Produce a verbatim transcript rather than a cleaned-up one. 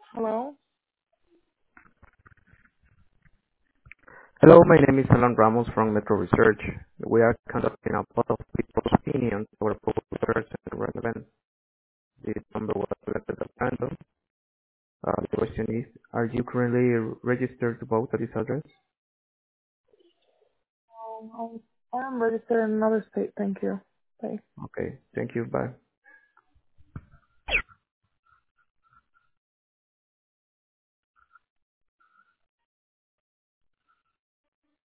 Hello? Hello, my name is Alan Ramos from Metro Research. We are conducting a poll of people's opinions over posters and relevant. This number was selected at random. Uh, the question is, are you currently registered to vote at this address? Um, I am registered in another state. Thank you. Bye. Okay, thank you. Bye.